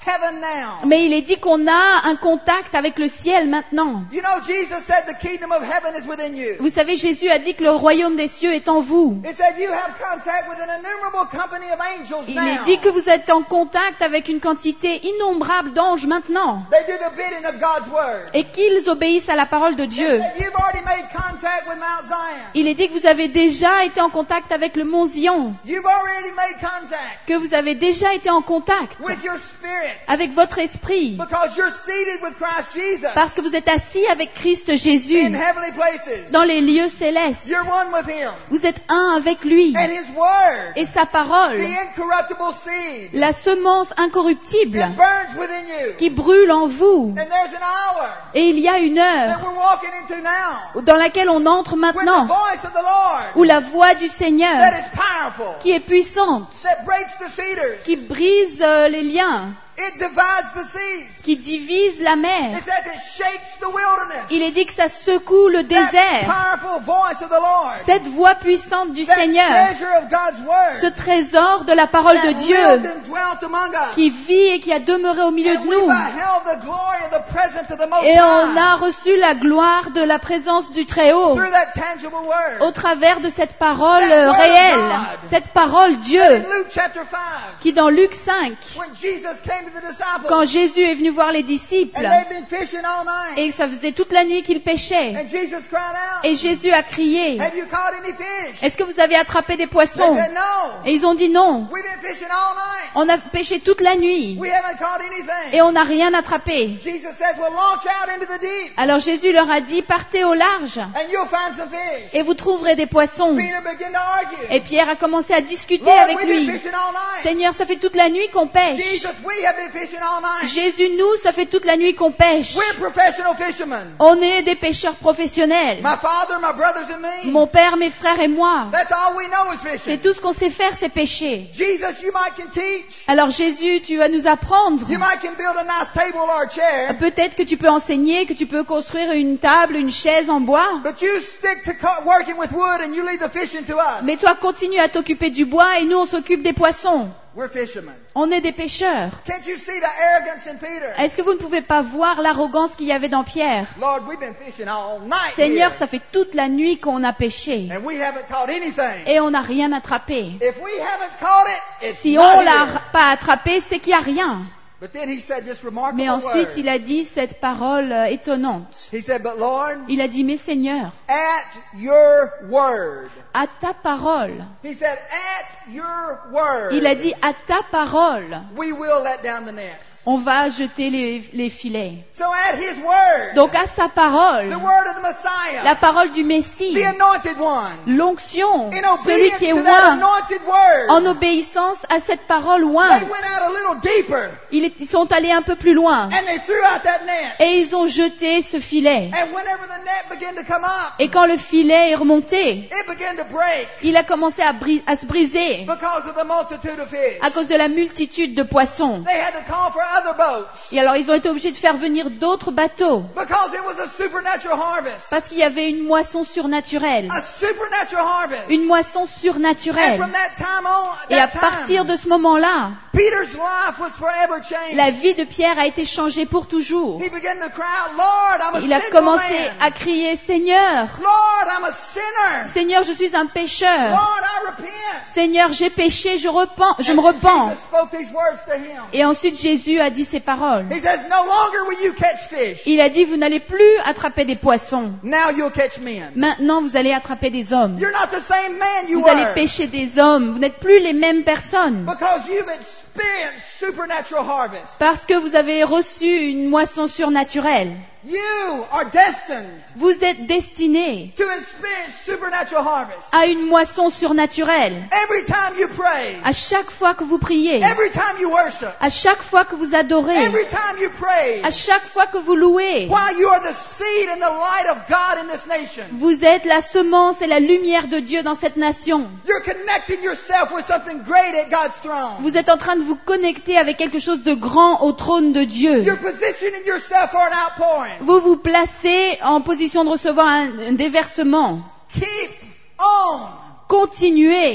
heaven now. Mais il est dit qu'on a un contact avec le ciel maintenant. You know, Jesus said the kingdom of heaven is within you. Vous savez, Jésus a dit que le royaume des cieux est en vous. It said you have contact with an innumerable company of angels Il now. est dit que vous êtes en contact avec une quantité innombrable d'anges maintenant. They do the bidding of God's word. Et qu'ils obéissent à la parole de It Dieu. said you've already made contact with Mount Zion. Il est dit que vous avez déjà été en contact avec le mont Zion. You've already made contact Que vous avez déjà été en contact with your spirit avec votre esprit. because you're seated with Christ Jesus Parce que vous êtes assis avec Christ Jésus in heavenly places. dans les lieux célestes. You're one with Him. Vous êtes un avec lui. And His word, Et sa parole, the incorruptible seed, la semence incorruptible it burns within you. qui brûle en vous. And there's an hour Et il y a une heure that we're walking into now dans laquelle on entre with the maintenant, voice of the Lord où la voix du Seigneur, that is powerful, qui est puissante, that breaks the cedars. qui brise euh, les liens, It divides the seas. qui divise la mer. It says it shakes the wilderness. Il est dit que ça secoue le That désert. powerful voice of the Lord. Cette voix puissante du That Seigneur, treasure of God's word. ce trésor de la parole de That Dieu, lived and dwelt among us. qui vit et qui a demeuré au milieu de And we nous. beheld the glory of the presence of the Most Et on High a reçu la gloire de la présence du Très-Haut through that tangible word. au travers de cette parole That euh, word of réelle, God. cette parole Dieu, And in Luke chapter five, qui dans Luc cinq, when Jesus came to the disciples, quand Jésus est venu voir les disciples, and they've been fishing all night, et ça faisait toute la nuit qu'ils pêchaient, and Jesus cried out, et Jésus a crié, have you caught any fish? est-ce que vous avez attrapé des They poissons? said, no. Et ils ont dit non, We've been fishing all night. on a pêché toute la nuit, We haven't caught anything. et on n'a rien attrapé. Jesus says, well, launch out into the deep, Alors Jésus leur a dit, partez au large, and you'll find some fish. et vous trouverez des poissons. Peter began to argue. Et Pierre a commencé à discuter Lord, avec we've been lui. fishing all night. Seigneur, ça fait toute la nuit qu'on pêche. Jesus, we have been fishing all night. Jésus, nous, ça fait toute la nuit qu'on pêche. We're professional fishermen. On est des pêcheurs professionnels. My father, my brothers, and me. Mon père, mes frères et moi. That's all we know is C'est fishing. tout ce qu'on sait faire, c'est pêcher. Jesus, you might can teach. Alors Jésus, tu vas nous apprendre. You might can build a nice table or a chair. Peut-être que tu peux enseigner, que tu peux construire une table, une chaise en bois. But you stick to co- working with wood and you leave the fishing to us. Mais toi, continue à t'occuper du bois et nous, on s'occupe des poissons. We're fishermen. On est des pêcheurs. Can't you see the arrogance in Peter? Est-ce que vous ne pouvez pas voir l'arrogance qu'il y avait dans Pierre? Lord, we've been fishing all night Seigneur, here, ça fait toute la nuit qu'on a pêché and we haven't caught anything. et on n'a rien attrapé. If we haven't caught it, it's Si not on here. l'a pas attrapé, c'est qu'il n'y a rien. But then he said this remarkable Mais ensuite, word. il a dit cette parole euh, étonnante. He said, but Lord, Il a dit, mais Seigneur, at your word. à ta parole. He said, at your word. Il a dit, à ta parole, We will let down the nets. on va jeter les, les filets. So at his word. Donc à sa parole, The word of the Messiah. la parole du Messie, The anointed one. l'onction, In celui obedience qui est to that oint, anointed word. en obéissance à cette parole They ointe, went out a little deeper. ils ils sont allés un peu plus loin And they threw out that net. et ils ont jeté ce filet. And whenever the net began to come up, Et quand le filet est remonté, it began to break il a commencé à, bri- à se briser because of the multitude of fish. à cause de la multitude de poissons. They had to call for other boats Et alors ils ont été obligés de faire venir d'autres bateaux because it was a supernatural harvest. parce qu'il y avait une moisson surnaturelle. A supernatural harvest. Une moisson And surnaturelle. from that time on, Et à that partir time, de ce moment-là, Peter's life was forever changed. la vie de Pierre a été changée pour toujours. He began to cry out, Lord, I'm a Il a sinful commencé man. à crier, Seigneur, Lord, I'm a sinner. Seigneur, je suis un pécheur. Lord, I repent. Seigneur, j'ai péché, je repens, je me And repens. Jesus spoke these words to him. Et ensuite Jésus a dit ces paroles. He says, no longer will you catch fish. Il a dit, vous n'allez plus attraper des poissons. Now you'll catch men. Maintenant, vous allez attraper des hommes. You're not the same man you Vous allez were pêcher des hommes. Vous n'êtes plus les mêmes personnes. because you've experienced supernatural harvest. Parce que vous avez reçu une moisson surnaturelle. You are destined Vous êtes destinés to experience supernatural harvest. à une moisson surnaturelle. Every time you pray, À chaque fois que vous priez, every time you worship, à chaque fois que vous adorez, every time you pray, à chaque fois que vous louez, while you are the seed and the light of God in this nation, vous êtes la semence et la lumière de Dieu dans cette nation. you're connecting yourself with something great at God's throne. Vous êtes en train de vous connecter avec quelque chose de grand au trône de Dieu. You're positioning yourself for an outpouring. Vous vous placez en position de recevoir un, un déversement. Keep on Continuez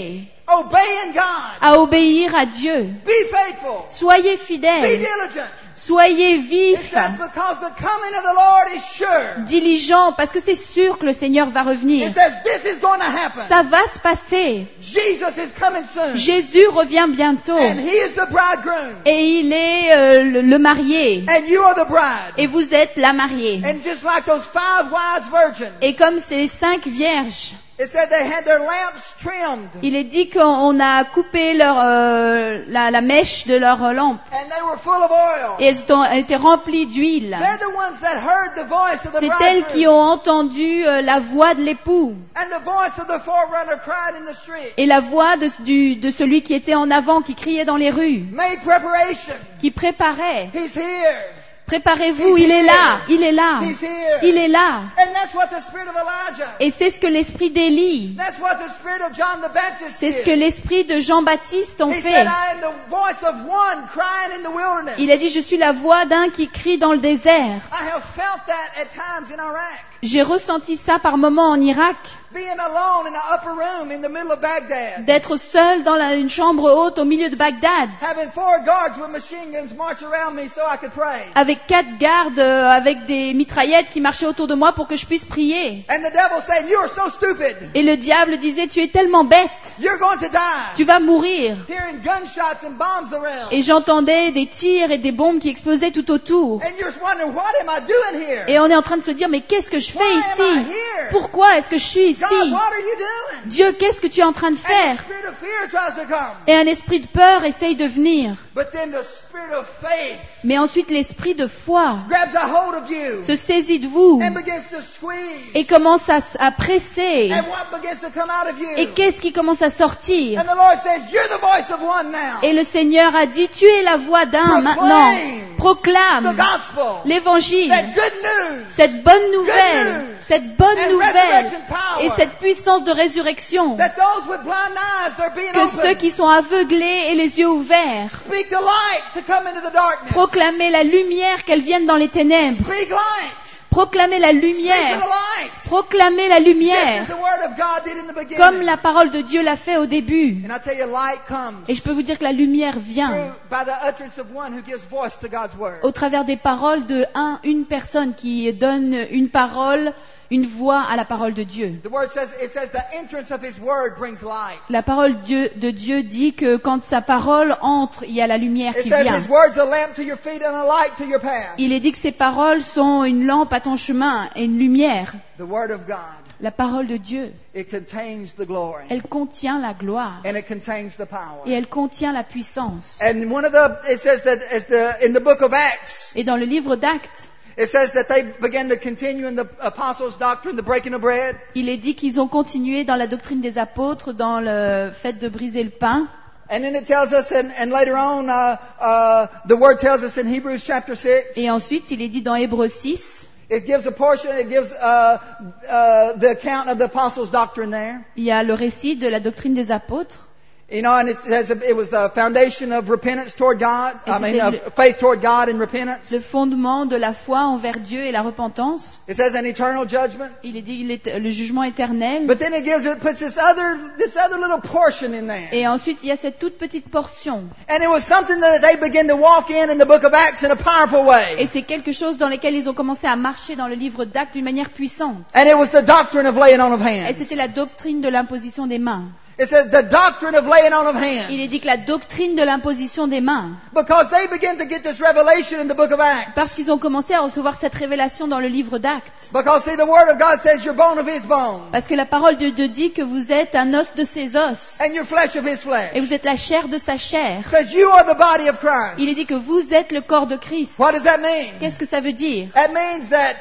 obeying God. à obéir à Dieu. Be faithful. Soyez Be fidèles, diligent. soyez It vifs, says because the coming of the Lord is sure. diligents, parce que c'est sûr que le Seigneur va revenir. It says this is going to happen. Ça va se passer. Jesus is coming soon. Jésus revient bientôt. And he is the bridegroom. Et il est euh, le, le marié. And you are the bride. Et vous êtes la mariée. And just like those five wise virgins, Et comme ces cinq vierges, it said they had their lamps trimmed. il est dit qu'on a coupé leur, euh, la, la mèche de leur lampe. And they were full of oil. Et elles ont été remplies d'huile. They're the ones that heard the voice of the C'est elles qui bridegroom. ont entendu euh, la voix de l'époux And the voice of the forerunner cried in the street. et la voix de, du, de celui qui était en avant, qui criait dans les rues, Made preparation. qui préparait. He's here. Préparez-vous, il est là, il est là, He's here. il est là. And that's what the spirit of Elijah. Et c'est ce que l'esprit d'Élie, That's what the spirit of John the Baptist c'est ce did. que l'esprit de Jean-Baptiste ont He fait. said, I am the voice of one crying in the wilderness. Il a dit, je suis la voix d'un qui crie dans le désert. I have felt that at times in Iraq. J'ai ressenti ça par moments en Irak, Being alone in an upper room in the middle of Baghdad. d'être seul dans la- une chambre haute au milieu de Bagdad, Having four guards with machine guns march around me so I could pray. avec quatre gardes euh, avec des mitraillettes qui marchaient autour de moi pour que je puisse prier. And the devil saying, you are so stupid. Et le diable disait, tu es tellement bête, You're going to die. tu vas mourir. Hearing gunshots and bombs around. Et j'entendais des tirs et des bombes qui explosaient tout autour. And you're wondering, what am I doing here? Et on est en train de se dire, mais qu'est-ce que je fais Why am ici? I here? Pourquoi est-ce que je suis ici? God, what are you doing? Dieu, qu'est-ce que tu es en train de And the faire? spirit of fear tries to come. Et un esprit de peur essaye de venir. But then the spirit of faith Mais ensuite l'esprit de foi grabs a hold of you se saisit de vous and begins to squeeze. et commence à, à presser. And what begins to come out of you? Et qu'est-ce qui commence à sortir? And the Lord says, you're the voice of one now. Et le Seigneur a dit, tu es la voix d'un maintenant. The Proclame gospel. l'évangile, That good news. cette bonne nouvelle, Good news. cette bonne And nouvelle resurrection power. et cette puissance de résurrection. That those with blind eyes, they're being Que ceux opened. qui sont aveuglés et les yeux ouverts, Speak the light to come into the darkness. proclamer la lumière, qu'elle vienne dans les ténèbres. Speak light. Proclamer la Speak to lumière. the light. Proclamer la Just lumière. as the word of God did in the beginning. Comme la parole de Dieu l'a fait au début. And I tell you, light comes Et je peux vous dire que la lumière vient through by the utterance of one who gives voice to God's word. au travers des paroles de un, une personne qui donne une parole, une voix à la parole de Dieu. The word says, it says the entrance of his word brings light. La parole Dieu- de Dieu dit que quand sa parole entre, il y a la lumière It qui says vient. his word's a lamp to your feet and a light to your path. Il est dit que ces paroles sont une lampe à ton chemin et une lumière. The word of God, La parole de Dieu, it contains the glory elle contient la gloire and it contains the power. et elle contient la puissance. And one of the, it says that as the, in the book of Acts, Et dans le livre d'Actes, it says that they began to continue in the apostles' doctrine, the breaking of bread. il est dit qu'ils ont continué dans la doctrine des apôtres, dans le fait de briser le pain. And then it tells us, and, and later on, uh, uh, the word tells us in Hebrews chapter six, Et ensuite, il est dit dans Hébreux six, it gives a portion, it gives uh, uh, the account of the apostles' doctrine there. il y a le récit de la doctrine des apôtres. You know, and it says it was the foundation of repentance toward God. Et I mean, c'était of le- faith toward God and repentance. Le fondement de la foi envers Dieu et la repentance. It says an eternal judgment. Il est dit il est- le jugement éternel. But then it gives it puts this other this other little portion in there. Et ensuite, il y a cette toute petite portion. And it was something that they began to walk in in the book of Acts in a powerful Et way. c'est quelque chose dans lequel ils ont commencé à marcher dans le livre d'Actes d'une manière puissante. And it was the doctrine of laying on of Et hands. c'était la doctrine de l'imposition des mains. It says the doctrine of laying on of Il est hands. dit que la doctrine de l'imposition des mains, Because they began to get this revelation in the book of parce Acts. qu'ils ont commencé à recevoir cette révélation dans le livre d'Actes. Because see, the word of God says you're bone of his bone. Parce que la parole de Dieu dit que vous êtes un os de ses os. And you're flesh of his Et flesh. vous êtes la chair de sa chair. It says you are the body of Christ. Il est dit que vous êtes le corps de Christ. What does that mean? Qu'est-ce que ça veut dire? That means that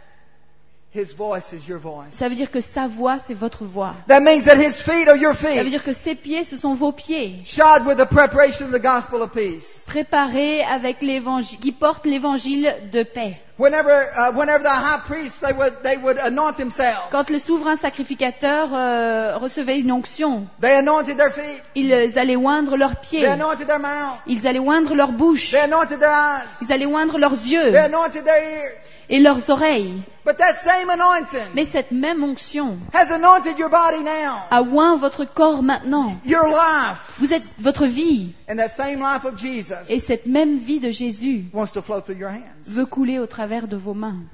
his voice is your voice. Ça veut dire que sa voix, c'est votre voix. That means that his feet are your Ça veut feet. dire que ses pieds, ce sont vos pieds. Shod with the preparation of the gospel of peace. Préparés avec l'évangile, qui portent l'évangile de paix. Whenever, uh, whenever the high priest, they would, they would anoint themselves. Quand le souverain sacrificateur euh, recevait une onction, They anointed their feet. ils allaient oindre leurs pieds. They anointed their mouth. Ils allaient oindre leur bouche. They anointed their eyes. Ils allaient oindre leurs yeux They anointed their ears. et leurs oreilles. But that same same anointing Mais cette même onction has anointed your body now, a oint votre corps maintenant. your life. Vous êtes votre vie. And that same life of Et Jesus cette même vie de Jésus wants to flow through your hands. veut couler au travers de vos mains.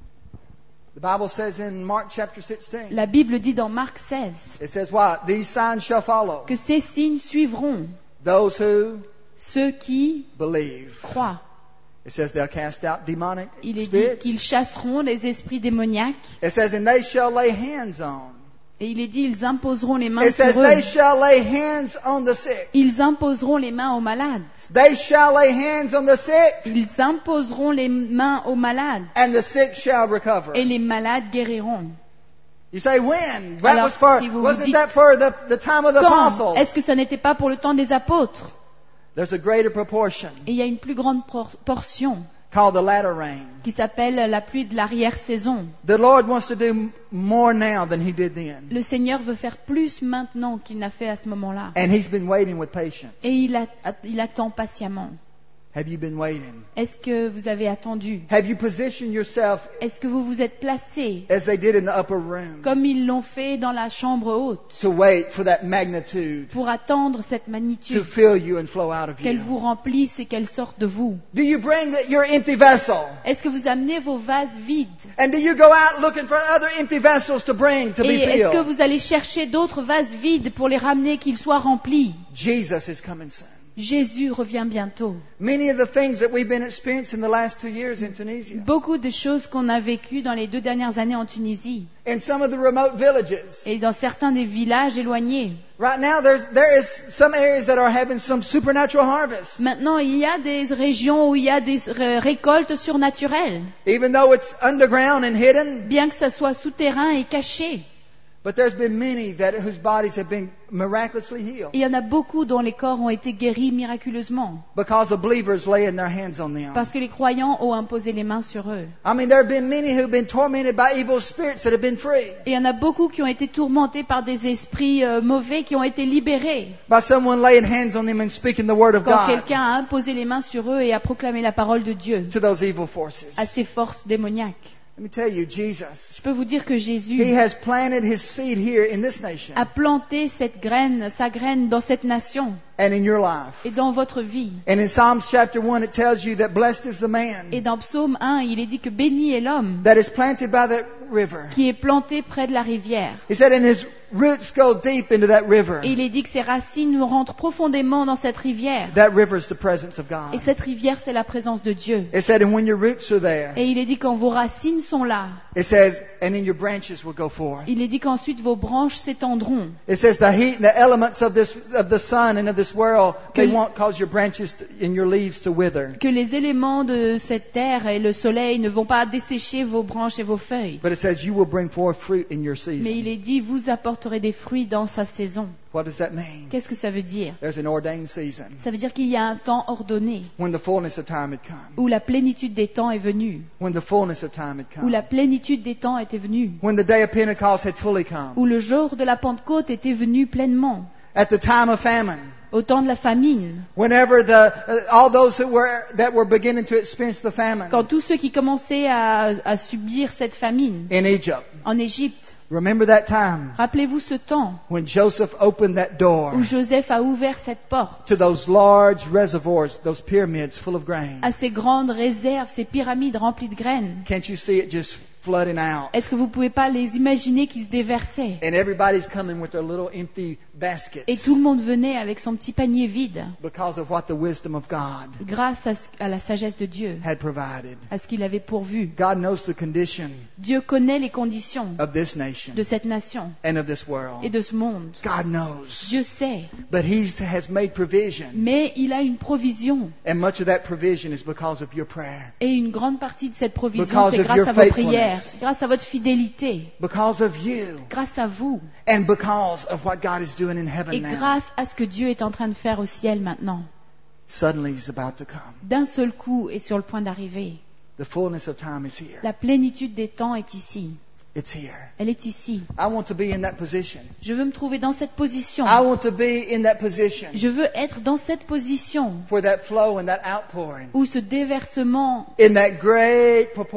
The Bible says in Mark chapter sixteen, La Bible dit dans Marc seize it says what? These signs shall follow que ces signes suivront those who ceux qui believe. croient. It says they'll cast out demonic Il est dit spirits. qu'ils chasseront les esprits démoniaques. It says, and they shall lay hands on. Et il est dit ils imposeront les mains It says, sur eux. they shall lay hands on the sick. Ils imposeront les mains aux malades. They shall lay hands on the sick, Ils imposeront les mains aux malades. and the sick shall recover. Et les malades guériront. You say, when? That Alors, was for, si vous vous wasn't dites- that for the, the time of the Quand? apostles? Est-ce que ça n'était pas pour le temps des apôtres? There's a greater proportion Et il y a une plus grande por- portion called the latter rain. qui s'appelle la pluie de l'arrière-saison. The Lord wants to do more now than He did then. Le Seigneur veut faire plus maintenant qu'il n'a fait à ce moment-là. And He's been waiting with patience. Et il, a- il attend patiemment. Have you been waiting? Est-ce que vous avez attendu? Have you positioned yourself Est-ce que vous vous êtes placé as they did in the upper room comme ils l'ont fait dans la chambre haute to wait for that magnitude pour attendre cette to magnitude, fill you and flow out of qu'elle you? vous remplisse et qu'elle sorte de vous? Do you bring the, your empty vessel? Est-ce que vous amenez vos vases vides? And do you go out looking for other empty vessels to bring to be Et est-ce que filled? vous allez chercher d'autres vases vides pour les ramener, qu'ils soient remplis? Jesus is coming soon. Jésus revient bientôt. Many of the things that we've been experiencing the last two years in Tunisia, Beaucoup de choses qu'on a vécues dans les deux dernières années en Tunisie in some of the remote villages. et dans certains des villages éloignés. Right now, there's, there is some areas that are having some supernatural harvest. Maintenant, il y a des régions où il y a des ré- récoltes surnaturelles, Even though it's underground and hidden, bien que ça soit souterrain et caché. but there's been many that whose bodies have been miraculously healed Et il y en a beaucoup dont les corps ont été guéris miraculeusement because of believers laying their hands on them. parce que les croyants ont imposé les mains sur eux. I mean, there have been many who've been tormented by evil spirits that have been free. Et il y en a beaucoup qui ont été tourmentés par des esprits euh, mauvais qui ont été libérés By someone laying hands on them and speaking the word of quand God quelqu'un a imposé les mains sur eux et a proclamé la parole de Dieu to those evil forces. à ces forces démoniaques. Let me tell you, Jesus, Je peux vous dire que He Jésus has planted His seed here in this nation a planté cette graine, sa graine dans cette nation and in your life. et dans votre vie. And in Psalms chapter one, it tells you that blessed is the man Et dans Psaume un, il est dit que béni est l'homme that is planted by that river. qui est planté près de la rivière. He said, and his roots go deep into that river. Et il est dit que ses racines rentrent profondément dans cette rivière. That river is the presence of Et God. cette rivière, c'est la présence de Dieu. It said, and when your roots are there, Et il est dit quand vos racines sont là, it says, and then your branches will go forth. il est dit qu'ensuite vos branches s'étendront. It says the heat and the elements of this of the sun and of this world, they Que- won't cause your branches to, and your leaves to wither. Que les éléments de cette terre et le soleil ne vont pas dessécher vos branches et vos feuilles. But it says you will bring forth fruit in your Mais il season. est dit, vous apporterez des fruits dans sa saison. What does that mean? Qu'est-ce que ça veut dire? There's an ordained season Ça veut dire qu'il y a un temps ordonné, when the fullness of time had come. où la plénitude des temps est venue, When the fullness of time had où come. la plénitude des temps était venue, When the day of Pentecost had fully come. où le jour de la Pentecôte était venu pleinement, At the time of famine. au temps de la famine, Whenever the uh, all those who were that were beginning to experience the famine quand tous ceux qui commençaient à, à subir cette famine in Egypt. en Égypte, Remember that time rappelez-vous ce temps when Joseph opened that door où Joseph a ouvert cette porte to those large reservoirs, those pyramids full of grain. à ces grandes réserves, ces pyramides remplies de graines. Can't you see it just flooding out? Est-ce que vous pouvez pas les imaginer qui se déversaient? And everybody's coming with their little empty baskets Et tout le monde venait avec son petit panier vide, because of what the wisdom of God grâce à, ce- à la sagesse de Dieu, had provided. à ce qu'il avait pourvu. God knows the condition Dieu connaît les conditions of this nation de cette nation and of this world. et de ce monde. God knows. Dieu sait, But He has made provision. mais il a une provision. And much of that provision is because of your prayer. Et une grande partie de cette provision, Because c'est of grâce your à vos faithfulness. prières, grâce à votre fidélité, Because of you. grâce à vous And because of what God is doing in et heaven now. grâce à ce que Dieu est en train de faire au ciel maintenant. Suddenly He's about to come. D'un seul coup et sur le point d'arriver. The fullness of time is here. La plénitude des temps est ici. It's here. Elle est ici. I want to be in that position. Je veux me trouver dans cette position. I want to be in that position Je veux être dans cette position for that flow and that outpouring où ce déversement in that great proportion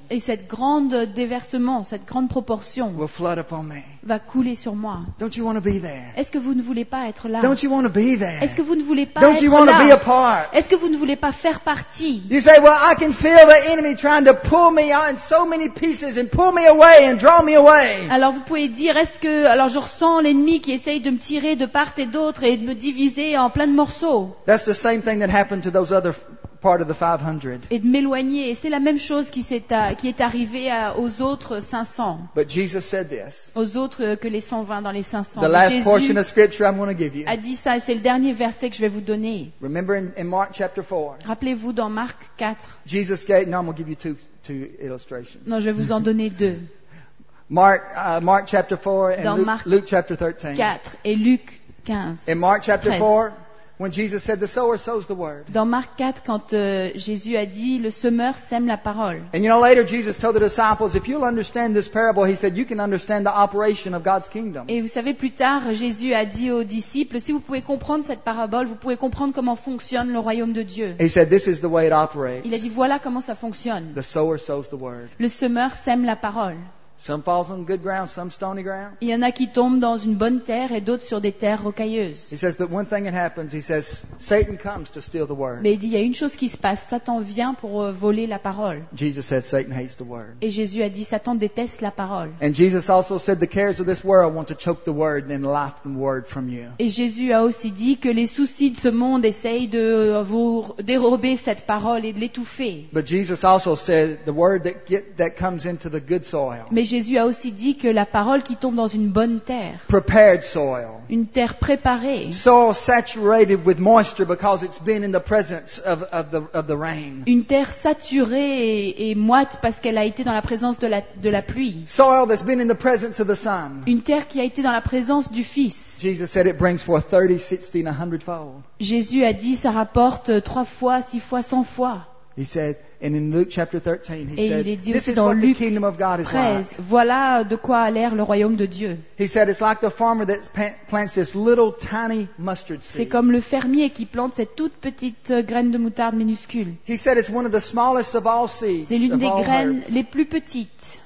Et cette grande déversement, cette grande proportion will flood upon me. va couler sur moi. Don't you want to be there? Est-ce que vous ne voulez pas être là? Don't you want to be there? Est-ce que vous ne voulez pas Don't you être want to be a là? part? Est-ce que vous ne voulez pas faire partie? You say, well, I can feel the enemy trying to pull me out in so many pieces and pull me away and draw me away. Alors vous pouvez dire, est-ce que, alors je ressens l'ennemi qui essaye de me tirer de part et d'autre et de me diviser en plein de morceaux That's the same thing that happened to those other part of the five hundred. et de m'éloigner. Et c'est la même chose qui, s'est à- qui est arrivée à- aux autres cinq cents, But Jesus said this. aux autres euh, que les cent vingt dans les cinq cents. The last Jésus portion of scripture I'm going to give you. a dit ça et c'est le dernier verset que je vais vous donner. Remember in, in Mark chapter four, Rappelez-vous dans Marc quatre. Jesus gave, no, I'm going to give you two, two illustrations. Non, je vais vous en donner deux. Mark, uh, Mark chapter four and Dans Luke, Marc Luke chapter thirteen. quatre et Luc quinze. In Mark chapter treize. four, when Jesus said, the sower sows the word. Dans Marc quatre, quand euh, Jésus a dit, le semeur sème la parole. And you know, later Jesus told the disciples, if you'll understand this parable, he said, you can understand the operation of God's kingdom. Et vous savez, plus tard, Jésus a dit aux disciples, si vous pouvez comprendre cette parabole, vous pouvez comprendre comment fonctionne le royaume de Dieu. He said, this is the way it operates. Il a dit, voilà comment ça fonctionne. The sower sows the word. Le semeur sème la parole. Some falls on good ground, some stony ground. Il y en a qui tombent dans une bonne terre et d'autres sur des terres He rocailleuses. says, but one thing that happens, he says, Satan comes to steal the word. Mais il dit, il y a une chose qui se passe, Satan vient pour euh, voler la parole. Jesus said, Satan hates the word. Et Jésus a dit, Satan déteste la parole. And Jesus also said, the cares of this world want to choke the word and then life the word from you. Et Jésus a aussi dit que les soucis de ce monde essayent de vous dérober cette parole et de l'étouffer. But Jesus also said, the word that get, that comes into the good soil, Mais Jésus a aussi dit que la parole qui tombe dans une bonne terre, prepared soil, une terre préparée, soil saturated with moisture because it's been in the presence of, of, the, of the rain. une terre saturée et, et moite parce qu'elle a été dans la présence de la, de la pluie, Soil that's been in the presence of the sun. une terre qui a été dans la présence du Fils. Jesus said it brings forth thirty, sixty, and a hundredfold. Jésus a dit ça rapporte trois fois, six fois, cent fois. He said, and in Luke chapter thirteen, he Et said, il est dit this aussi is dans what the Luc kingdom of God is like. treize, voilà de quoi a l'air le royaume de Dieu. He said, it's like the farmer that pa- plants this little tiny mustard C'est seed. comme le fermier qui plante cette toute petite euh, graine de moutarde minuscule. He said, it's one of the smallest of all seeds, C'est l'une of des all graines herbs. les plus petites.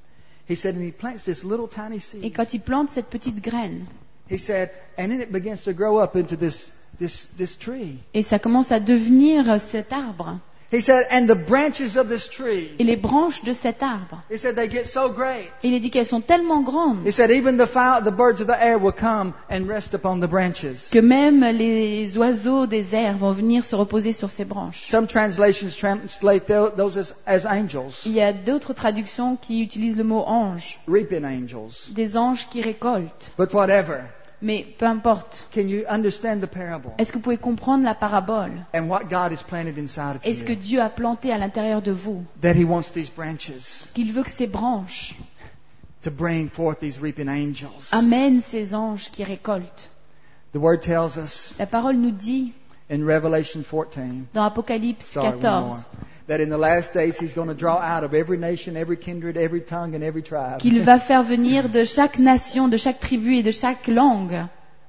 He said, and he plants this little tiny Et seed. quand il plante cette petite graine, He said, and then it begins to grow up into this, this, this tree. et ça commence à devenir cet arbre. He said, and the branches of this tree, Et les branches de cet arbre, he said, they get so great. il est dit qu'elles sont tellement grandes He said, even the fowl, the birds of the air will come and rest upon the branches. que même les oiseaux des airs vont venir se reposer sur ces branches. Some translations translate tho- those as, as angels, Il y a d'autres traductions qui utilisent le mot ange, reaping angels. des anges qui récoltent. But whatever, Mais peu importe. can you understand the parable Est-ce que vous pouvez comprendre la parabole? and what God has planted inside of Est-ce que you? Dieu a planté à l'intérieur de vous? That He wants these branches Qu'il veut que ces branches to bring forth these reaping angels. amènent ces anges qui récoltent? The Word tells us La parole nous dit in Revelation fourteen, dans Apocalypse sorry, one quatorze more, that in the last days He's going to draw out of every nation, every kindred, every tongue, and every tribe. qu'il va faire venir de chaque nation, de chaque tribu et de chaque langue.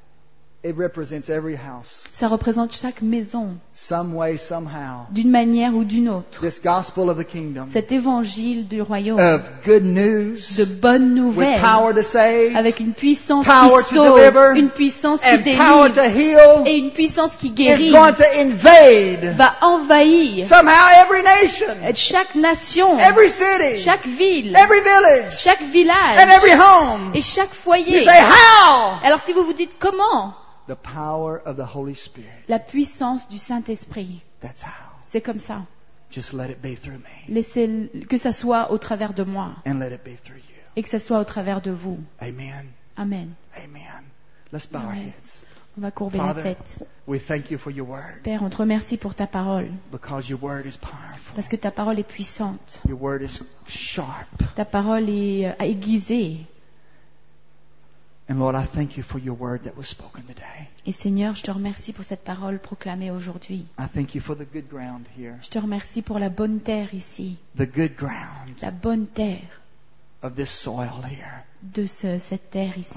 It represents every house, Ça représente chaque maison, some way, somehow. d'une manière ou d'une autre. This gospel of the kingdom, Cet évangile du royaume, of good news, de bonnes with nouvelles, power to save, avec une puissance power qui to sauve, deliver, une puissance qui and power to délivre heal, et une puissance qui is guérit, going to invade va envahir somehow every nation, chaque nation, every city, chaque ville, every village, chaque and village every home. et chaque You foyer. say, how? Alors si vous vous dites comment? The power of the Holy Spirit. La puissance du Saint-Esprit. That's how. C'est comme ça. Just let it be through me, Laissez que ça soit au travers de moi and let it be through you. et que ça soit au travers de vous. Amen. Amen. Amen. Let's bow our Amen. heads. On va courber la Father, tête. we thank you for your word, Père, on te remercie pour ta parole, because your word is powerful. parce que ta parole est puissante. Your word is sharp. Ta parole est euh, aiguisée. And Lord, I thank you for your word that was spoken today. Et Seigneur, je te remercie pour cette parole proclamée aujourd'hui. I thank you for the good ground here, Je te remercie pour la bonne terre ici, the good ground la bonne terre of this soil here. de ce- cette terre ici.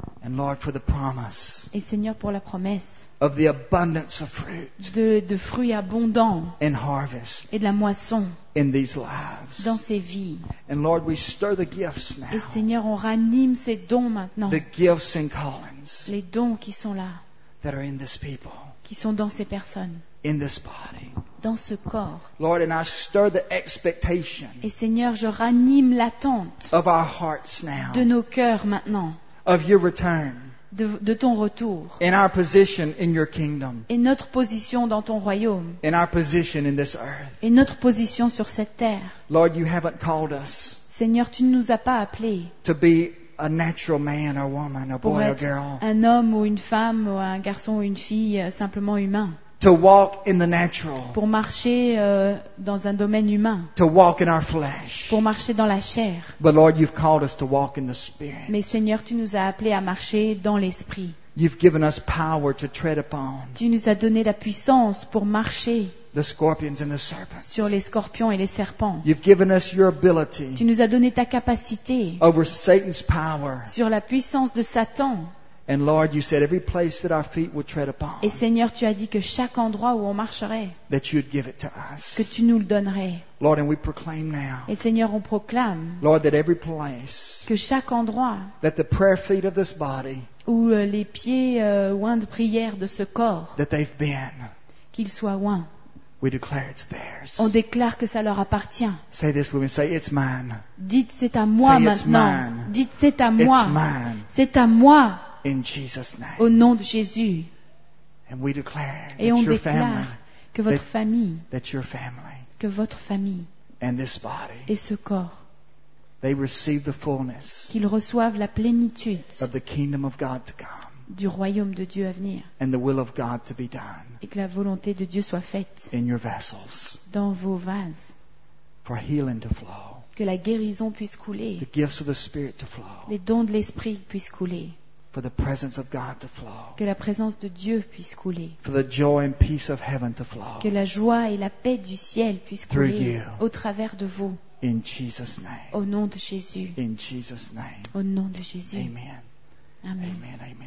And Lord, for the promise Et Seigneur, pour la promesse of the abundance of fruit de, de fruits abondants and harvest et de la moisson in these lives. dans ces vies. And Lord, we stir the gifts now. Et Seigneur, on ranime ces dons maintenant. The gifts and callings Les dons qui sont là, that are in this people, qui sont dans ces personnes, in this body. dans ce corps. Lord, and I stir the expectation Et Seigneur, je ranime l'attente of our hearts now, de nos cœurs maintenant, of your return, de, de ton retour. in our position in your kingdom, Et notre position dans ton royaume. in our position in this earth. Et notre position sur cette terre. Lord, you haven't called us Seigneur, tu ne nous as pas appelés to be a natural man or woman, a pour boy or être girl, un homme ou une femme ou un garçon ou une fille euh, simplement humain. to walk in the natural, Pour marcher euh, dans un domaine humain. to walk in our flesh. Pour marcher dans la chair. But Lord, you've called us to walk in the Spirit. Mais Seigneur, tu nous as appelés à marcher dans l'esprit. You've given us power to tread upon Tu nous as donné la puissance pour marcher the scorpions and the serpents. sur les scorpions et les serpents. You've given us your ability Tu nous as donné ta capacité over Satan's power. sur la puissance de Satan. And Lord, you said every place that our feet would tread upon, Et Seigneur, tu as dit que chaque endroit où on marcherait, that you'd give it to que us. tu nous le donnerais. Lord, and we proclaim now, Et Seigneur, on proclame Lord, that every place que chaque endroit that the prayer feet of this body, où euh, les pieds euh, oints de prière de ce corps, that they've been, qu'ils soient oints, we declare it's theirs. on déclare que ça leur appartient. Say this with me. Say, it's mine. Dites c'est à moi Say it's maintenant. mine. Dites c'est à It's moi. mine. C'est à moi In Jesus' name. au nom de Jésus. And we declare Et that on your family, déclare que votre that- famille, that your family que votre famille and this body, et ce corps, they receive the fullness qu'ils reçoivent la plénitude of the kingdom of God to come du royaume de Dieu à venir and the will of God to be done et que la volonté de Dieu soit faite in your vessels dans vos vases, for healing to flow, que la guérison puisse couler, the gifts of the Spirit to flow, les dons de l'esprit puissent couler, for the presence of God to flow, que la présence de Dieu puisse couler, for the joy and peace of heaven to flow. que la joie et la paix du ciel puissent Through couler you. au travers de vous, In Jesus' name. au nom de Jésus, In Jesus' name. au nom de Jésus. Amen. Amen. Amen. Amen.